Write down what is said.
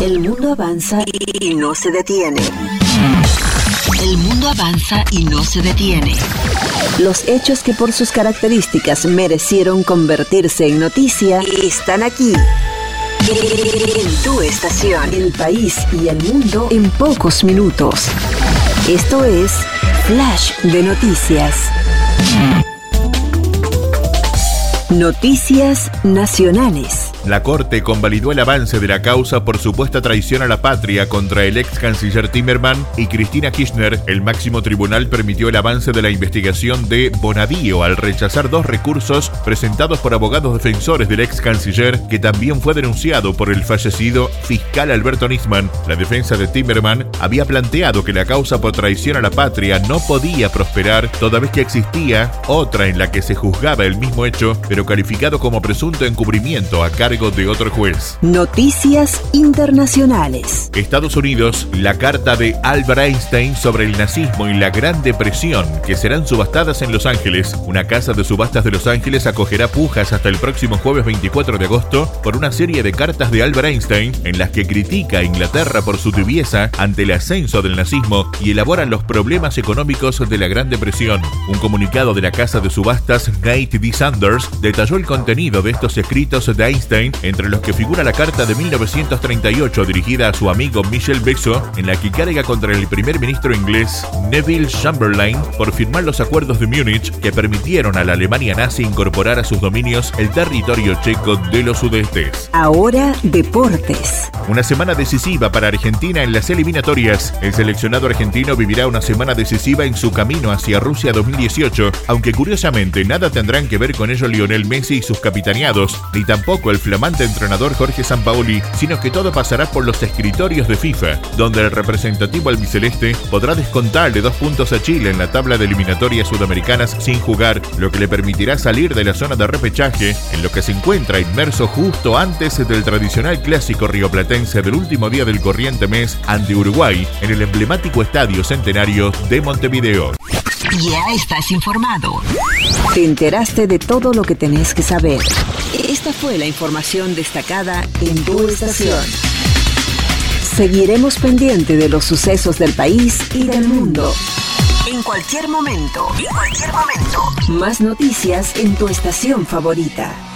El mundo avanza y no se detiene. El mundo avanza y no se detiene. Los hechos que por sus características merecieron convertirse en noticia están aquí. En tu estación. El país y el mundo en pocos minutos. Esto es Flash de Noticias. Noticias nacionales. La Corte convalidó el avance de la causa por supuesta traición a la patria contra el ex canciller Timmermans y Cristina Kirchner. El máximo tribunal permitió el avance de la investigación de Bonadío al rechazar 2 recursos presentados por abogados defensores del ex canciller, que también fue denunciado por el fallecido fiscal Alberto Nisman. La defensa de Timmermans había planteado que la causa por traición a la patria no podía prosperar, toda vez que existía otra en la que se juzgaba el mismo hecho, pero calificado como presunto encubrimiento a cargo de otro juez. Noticias internacionales. Estados Unidos, la carta de Albert Einstein sobre el nazismo y la Gran Depresión, que serán subastadas en Los Ángeles. Una casa de subastas de Los Ángeles acogerá pujas hasta el próximo jueves 24 de agosto por una serie de cartas de Albert Einstein en las que critica a Inglaterra por su tibieza ante el ascenso del nazismo y elaboran los problemas económicos de la Gran Depresión. Un comunicado de la casa de subastas Nate D. Sanders detalló el contenido de estos escritos de Einstein, entre los que figura la carta de 1938 dirigida a su amigo Michel Beso, en la que carga contra el primer ministro inglés Neville Chamberlain por firmar los acuerdos de Múnich que permitieron a la Alemania nazi incorporar a sus dominios el territorio checo de los sudestes. Ahora, deportes. Una semana decisiva para Argentina en las eliminatorias. El seleccionado argentino vivirá una semana decisiva en su camino hacia Rusia 2018, aunque curiosamente nada tendrán que ver con ello Lionel Messi y sus capitaneados, ni tampoco el flamante entrenador Jorge Sampaoli, sino que todo pasará por los escritorios de FIFA, donde el representativo albiceleste podrá descontarle 2 puntos a Chile en la tabla de eliminatorias sudamericanas sin jugar, lo que le permitirá salir de la zona de repechaje, en lo que se encuentra inmerso justo antes del tradicional clásico rioplatense del último día del corriente mes ante Uruguay, en el emblemático Estadio Centenario de Montevideo. Ya estás informado. Te enteraste de todo lo que tenés que saber. Esta fue la información destacada en tu estación. Seguiremos pendiente de los sucesos del país y del mundo. En cualquier momento. Más noticias en tu estación favorita.